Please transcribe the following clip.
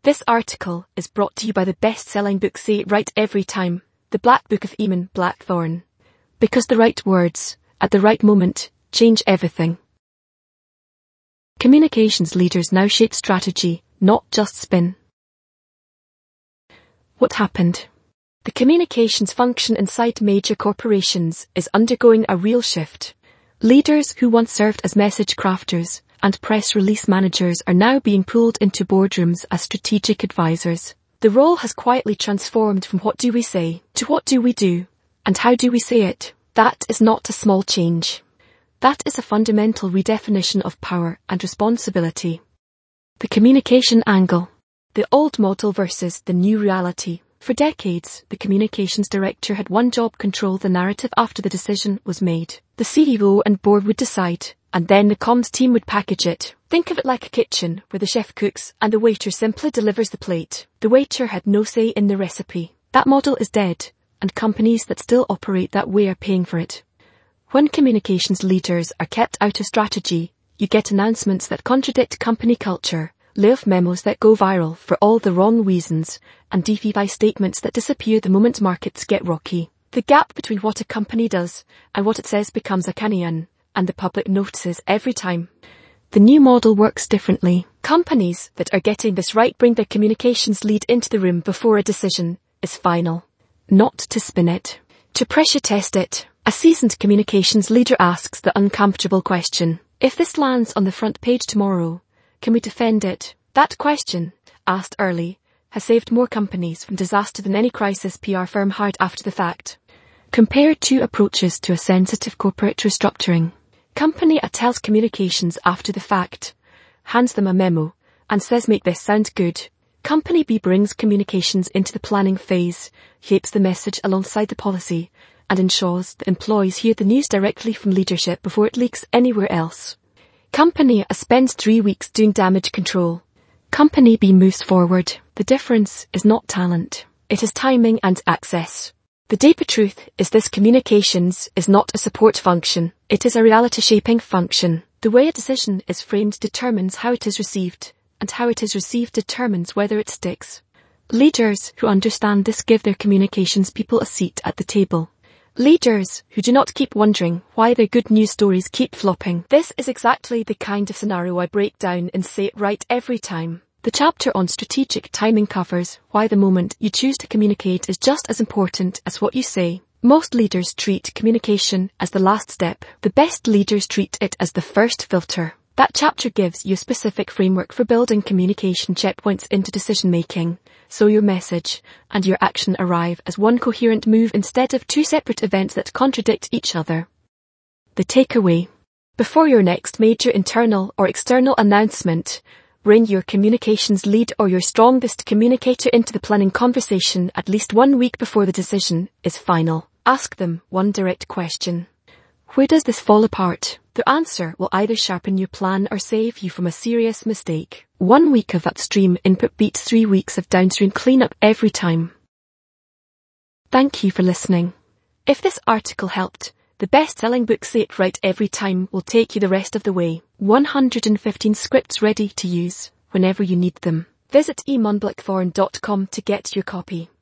This article is brought to you by the best-selling book Say It Right Every Time, The Black Book of Eamon Blackthorne. Because the right words, at the right moment, change everything. Communications leaders now shape strategy, not just spin. What happened? The communications function inside major corporations is undergoing a real shift. Leaders who once served as message crafters and press release managers are now being pulled into boardrooms as strategic advisors. The role has quietly transformed from what do we say to what do we do, and how do we say it. That is not a small change. That is a fundamental redefinition of power and responsibility. The communication angle. The old model versus the new reality. For decades, the communications director had one job: control the narrative after the decision was made. The CEO and board would decide, and then the comms team would package it. Think of it like a kitchen where the chef cooks and the waiter simply delivers the plate. The waiter had no say in the recipe. That model is dead, and companies that still operate that way are paying for it. When communications leaders are kept out of strategy, you get announcements that contradict company culture, layoff memos that go viral for all the wrong reasons, and DeFi statements that disappear the moment markets get rocky. The gap between what a company does and what it says becomes a canyon, and the public notices every time. The new model works differently. Companies that are getting this right bring their communications lead into the room before a decision is final. Not to spin it, to pressure test it. A seasoned communications leader asks the uncomfortable question: if this lands on the front page tomorrow, can we defend it? That question, asked early, has saved more companies from disaster than any crisis PR firm hired after the fact. Compare two approaches to a sensitive corporate restructuring. Company A tells communications after the fact, hands them a memo, and says make this sound good. Company B brings communications into the planning phase, shapes the message alongside the policy, and ensures that employees hear the news directly from leadership before it leaks anywhere else. Company A spends 3 weeks doing damage control. Company B moves forward. The difference is not talent. It is timing and access. The deeper truth is this: communications is not a support function. It is a reality-shaping function. The way a decision is framed determines how it is received, and how it is received determines whether it sticks. Leaders who understand this give their communications people a seat at the table. Leaders who do not keep wondering why their good news stories keep flopping. This is exactly the kind of scenario I break down in Say It Right Every Time. The chapter on strategic timing covers why the moment you choose to communicate is just as important as what you say. Most leaders treat communication as the last step. The best leaders treat it as the first filter. That chapter gives you a specific framework for building communication checkpoints into decision-making, so your message and your action arrive as one coherent move instead of two separate events that contradict each other. The takeaway. Before your next major internal or external announcement, bring your communications lead or your strongest communicator into the planning conversation at least 1 week before the decision is final. Ask them one direct question. Where does this fall apart? The answer will either sharpen your plan or save you from a serious mistake. 1 week of upstream input beats 3 weeks of downstream cleanup every time. Thank you for listening. If this article helped, the best-selling book Say It Right Every Time will take you the rest of the way. 115 scripts ready to use whenever you need them. Visit eamonblackthorne.com to get your copy.